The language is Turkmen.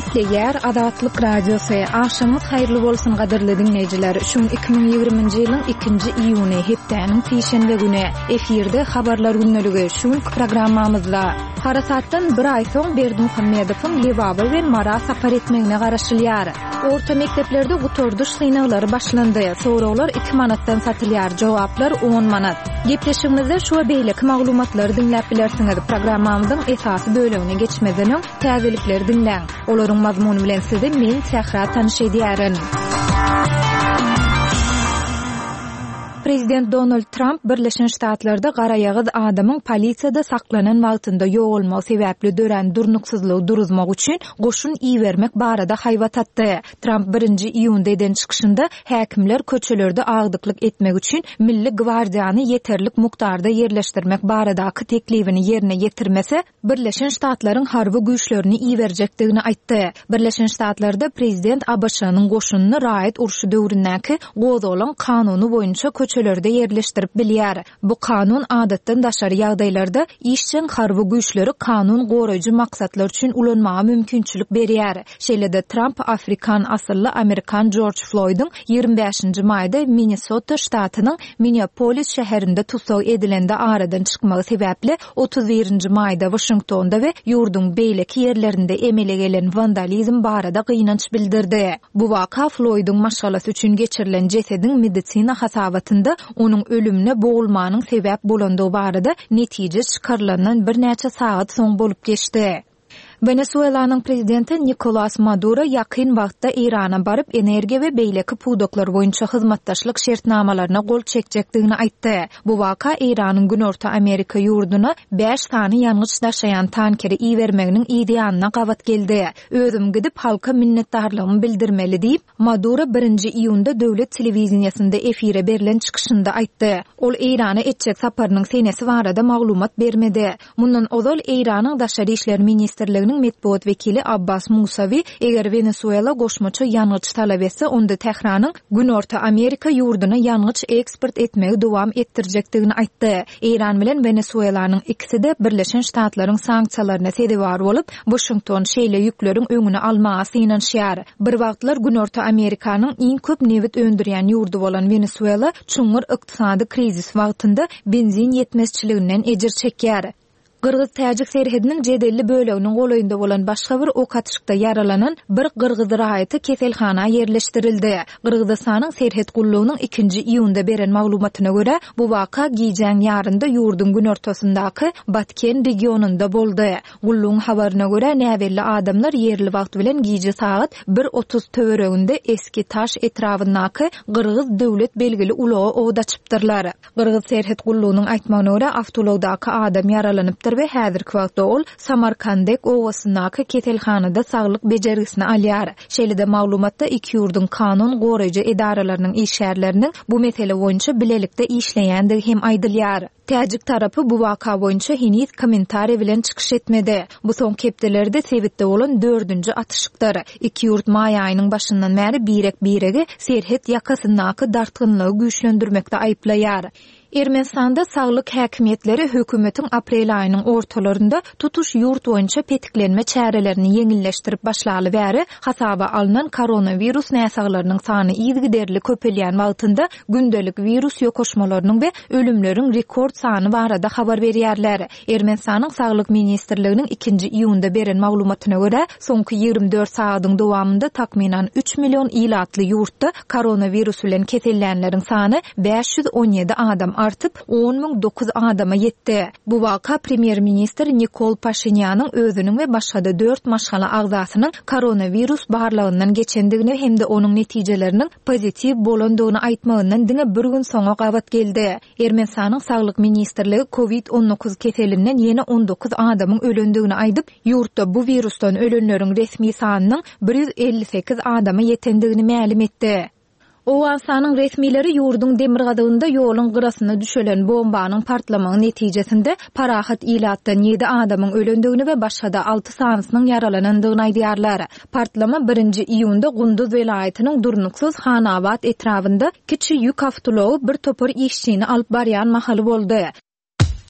Gepleýär Azatlyk radiosy. Akşamyz haýyrly bolsun gaderli dinleýijiler. Şu 2020-nji ýylyň 2-nji iýuny hepdeniň şeýşembe güni efirde habarlar günneligi şu programmamyzda Harasatdan bir ay soň Berdimuhammedowyň Lebaba we Mara sapar etmegine garaşylýar. Orta mekteplerde gutorduş synaglary başlandy. Soraglary 2 manatdan satylýar, jogaplar 10 manat. Gepleşigimizde şu beýleki maglumatlary dinläp bilersiňiz. Programmamyzyň esasy bölümine geçmeden täzelikleri dinläň. Olaryň mazmuny bilen sizi men Sahra tanyş edýärin. Prezident Donald Trump Birleşen Ştatlarda garaýagyz adamyň polisiýada saklanan wagtynda ýogalmagy sebäpli dören durnuksuzlygy duruzmak üçin goşun iýermek barada haýbat atdy. Trump 1-nji iýunda eden çykyşynda häkimler köçelerde agdyklyk etmek üçin Milli Gwardiýany ýeterlik mukdarda ýerleşdirmek baradaky teklifini ýerine ýetirmese, Birleşen Ştatlaryň harby güýçlerini iýerjekdigini aýtdy. Birleşen Ştatlarda prezident ABŞ-nyň goşunyny raýat urşy döwründäki gozalan kanuny boýunça köçelerde ýerleşdirip bilýär. Bu kanun adatdan daşary ýagdaýlarda işçiň harby güýçleri kanun goraýjy maksatlar üçin ulanmaga mümkinçilik berýär. Şeýlede Trump Afrikan asylly Amerikan George Floyd'un 25-nji maýda Minnesota ştatynyň Minneapolis şäherinde tutsak edilende aradan çykmagy sebäpli 31-nji maýda Washingtonda we ýurdun beýleki ýerlerinde emele gelen vandalizm barada gynanç bildirdi. Bu waka Floyd'un maşgalasy üçin geçirilen jesediň medisina hasabatynda onun ölümüne boğulmanyň sebäp bolandygy barada netije çykarlanan bir näçe saat soň bolup geçdi. Venezuelanyň prezidenti Nicolas Maduro ýakyn wagtda Irana baryp energiýa we beýleki pudoklar boýunça hyzmatdaşlyk şertnamalaryna gol çekjekdigini aýtdy. Bu waka Iranyň Günorta Amerika ýurduna 5 sany ýangyç daşaýan tankeri iýermeginiň ideýanyna gawat geldi. Özüm gidip halka minnetdarlygymy bildirmeli diýip Maduro 1-nji iýunda döwlet telewizionyasynda efire berilen çykyşynda aýtdy. Ol Irana etjek saparynyň senesi barada maglumat bermedi. Mundan ozal Iranyň daşary işler ministrliginiň metbuat vekili Abbas Musavi eger Venezuela goşmaça ýangyç talap etse, onda Tehranyň Günorta Amerika ýurduna ýangyç eksport etmegi dowam etdirjekdigini aýtdy. Iran bilen Venezuelanyň ikisi de Birleşen Ştatlaryň sanksiýalaryna sebäp bolup, Washington şeýle ýükleriň öňüne almaga synanýar. Bir wagtlar Günorta Amerikanyň iň köp newit öndürýän ýurdu bolan Venezuela çuňur ykdysady krizis wagtynda benzin ýetmezçiliginden ejir çekýär. Qırgız-Täjik serhediniň jedelli böleginiň golaýynda bolan başga bir ok atışykda yaralanan bir qırgız raýaty keselhana ýerleşdirildi. Qırgızstanyň serhed gullugynyň 2-nji iýunda beren maglumatyna görä, bu waka giýjäň ýarynda ýurdun günortasyndaky Batken regionunda boldy. Gullugyň habaryna görä, näwelli adamlar ýerli wagt bilen giýje saat 1:30 töwereginde eski taş etrafyndaky Qırgız döwlet belgili ulagy owdaçypdyrlar. Qırgız serhed gullugynyň aýtmagyna görä, awtologdaky adam yaralanyp ve häzirki wagtda ol Samarkandek owasyndaky keselhanada saglyk bejergisini alýar. Şeýlede maglumatda iki ýurdun kanun goraýjy edaralarynyň işgärleriniň bu mesele boýunça bilelikde işleýändigi hem aýdylýar. Täjik tarapy bu waka boýunça hiç kommentariýa bilen çykyş etmedi. Bu soň kepdelerde sebitde bolan 4-nji atışykdyr. Iki ýurt maý aýynyň başyndan bäri biregi serhed ýakasyndaky dartgynlygy güýçlendirmekde aýplaýar. Ermenistanda saglyk häkimetleri hökümetiň aprel aýynyň ortalarynda tutuş ýurt boýunça petiklenme çärelerini ýeňilleşdirip başlaly bäri hasaba alynan koronavirus näsaglarynyň sany ýygyderli köpelýän wagtynda gündelik virus ýokoşmalarynyň we ölümleriň rekord sany barada habar berýärler. Ermenistanyň saglyk ministrliginiň 2-nji iýunda beren maglumatyna görä, soňky 24 saatyň dowamında takminan 3 million ilatly ýurtda koronavirus bilen kesellenleriň sany 517 adam artıp 10.009 adama yetdi. Bu waka premier minister Nikol Pashinyan'ın özünün ve başga 4 maşgala agzasynyň koronavirus barlygyndan geçendigini hem de onun netijelerinin pozitiv bolandygyny aýtmagyndan diňe bir gün soňa gawat geldi. Ermenistanyň saglyk ministrligi COVID-19 keselinden ýene 19 adamyň ölendigini aýdyp, ýurtda bu virusdan ölenleriň resmi sanynyň 158 adama yetendigini ma'lum etdi. Owasanyň resmileri ýurdun demir gadagynda ýoluň gyrasyna düşelen bombanyň partlamagy netijesinde parahat ilatdan 7 adamyň ölendigini we başga 6 sanysynyň yaralanandygyny aýdýarlar. Partlama 1-nji iýunda Gunduz welaýatynyň Durnuksuz Hanabad etrafynda kiçi ýük awtology bir topar işçini alyp barýan mahaly boldy.